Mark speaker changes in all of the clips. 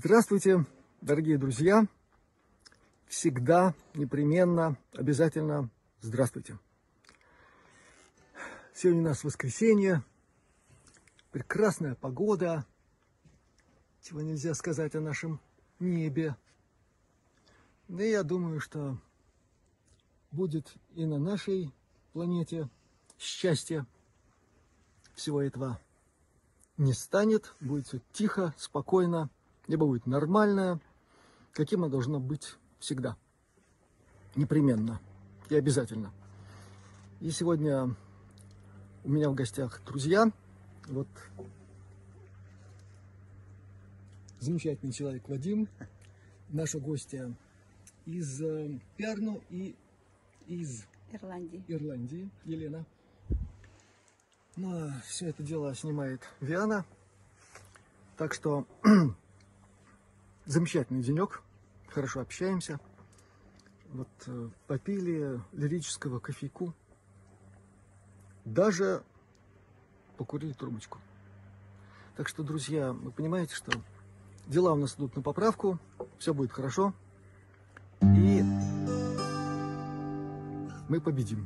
Speaker 1: Здравствуйте, дорогие друзья! Всегда, непременно, обязательно здравствуйте! Сегодня у нас воскресенье, прекрасная погода, чего нельзя сказать о нашем небе. Да и я думаю, что будет и на нашей планете счастье. Всего этого не станет, будет все тихо, спокойно, небо будет нормальное, каким оно должно быть всегда, непременно и обязательно. И сегодня у меня в гостях друзья, вот замечательный человек Вадим, наша гостья из Пярну и из Ирландии, Елена. Ну, а все это дело снимает Виана, так что замечательный денек, хорошо общаемся. Вот попили лирического кофейку, даже покурили трубочку. Так что, друзья, вы понимаете, что дела у нас идут на поправку, все будет хорошо, и мы победим.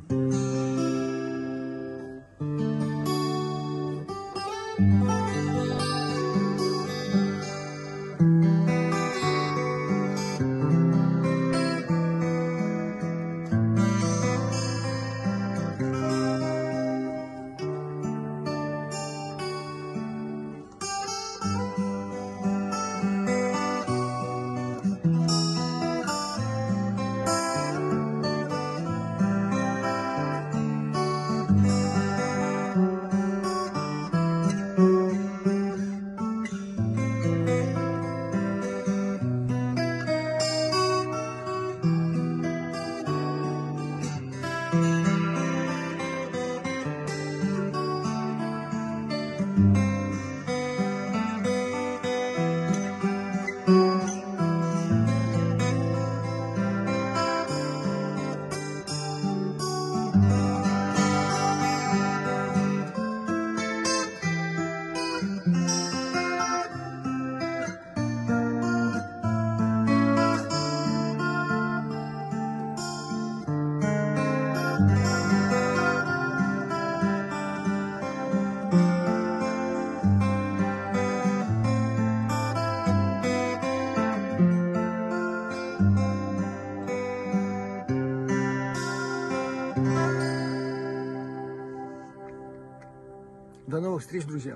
Speaker 1: До новых встреч, друзья!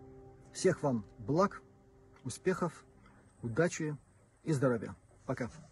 Speaker 1: Всех вам благ, успехов, удачи и здоровья. Пока!